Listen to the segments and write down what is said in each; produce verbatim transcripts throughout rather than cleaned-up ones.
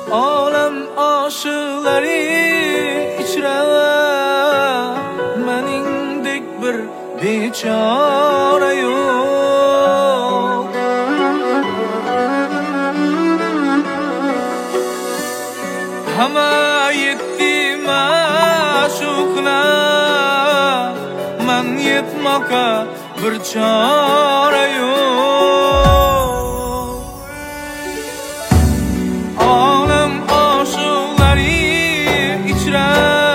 Olam aşıqlari ichra meningdek bir bechora yo'q. Hamma yetti ma'shuqna men yetmoqqa bir chora yo'q. Olam aşıqlari ichra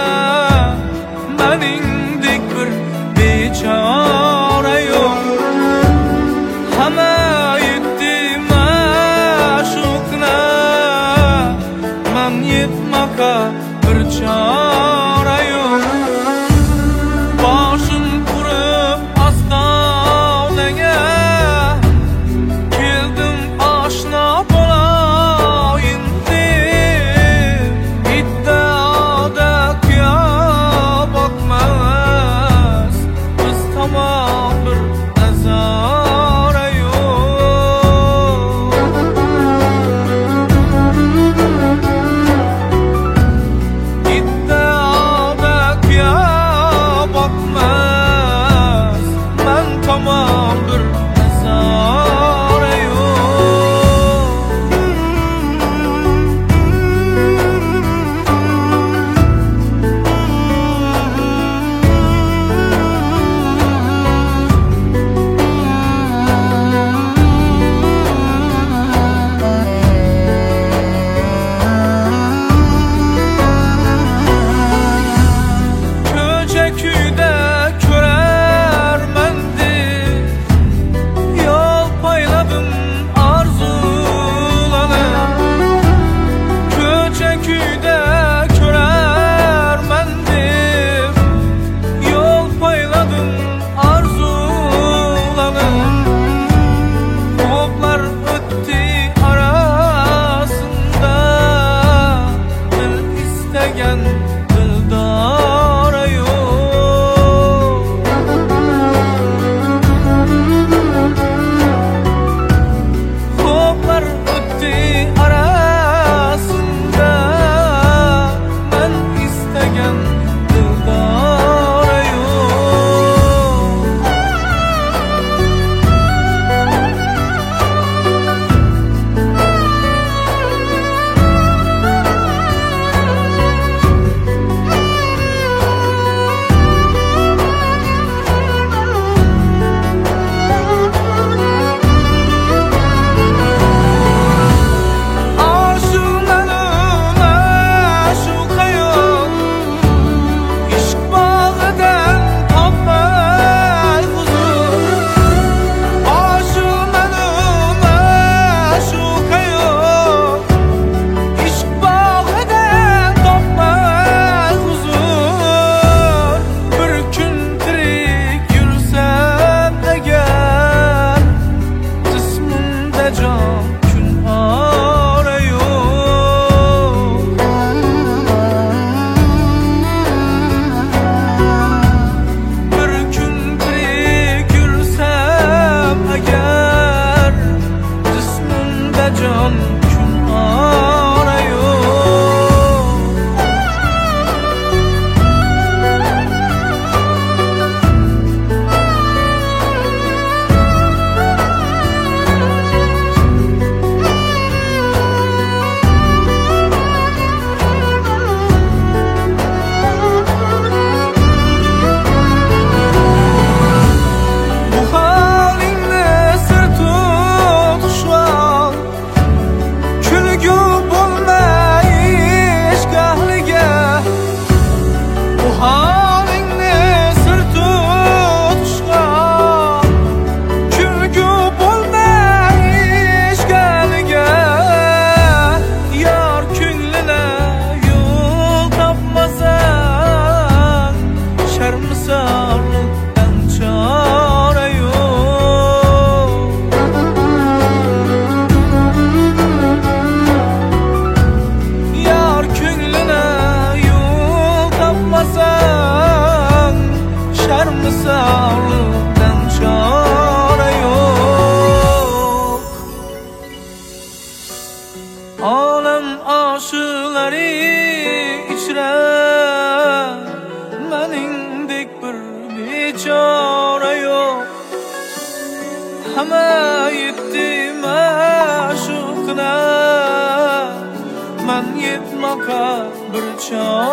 meningdek bir bechora yo'q. Hamma yetti ma'shuqna men yetmoqqa bir chora yo'q. Boshim qurib ostonaga keldim oshna bo'layin deb. Iddaoda kuya boqmas biz tomon bir nazora yo'q. Iddaoda kuya boqmas men tomon bir nazora Ko'cha kuyda ko'rarmandi yo'l poyladim arzulanib. Ko'cha kuyda ko'rarmandi yo'l poyladim arzulanib. Ko'plar o'tdi arasında dil istagan dildora yo'q. Ko'plar o'tdi arasında men istagan dildora yo'q. Aşığım aşuqa yo'q. İşq bag'idan topmay huzur. Aşığım aşuqa yo'q. İşq bag'idan topmay huzur. Bir kun tirik yursam agar jismimda jon kun ora yo'q. Bir kun tirik yursam agar jismimda jon kun ora yo'q. Bu halingni sir tutishval kulgu bo'lmay ishqahliga. Bu halingni sir tutishval kulgu bo'lmay ishqahliga. Yor ko'nglina yo'l topmasang sharmisorlikdan chora yo'q. Yor ko'nglina yo'l topmasang sharmisorlikdan chora yo'q. Olam aşıqları içre meningdek bir bechora yok. Hamma yetti ma'shuqlar, men yetmoqqa bir chora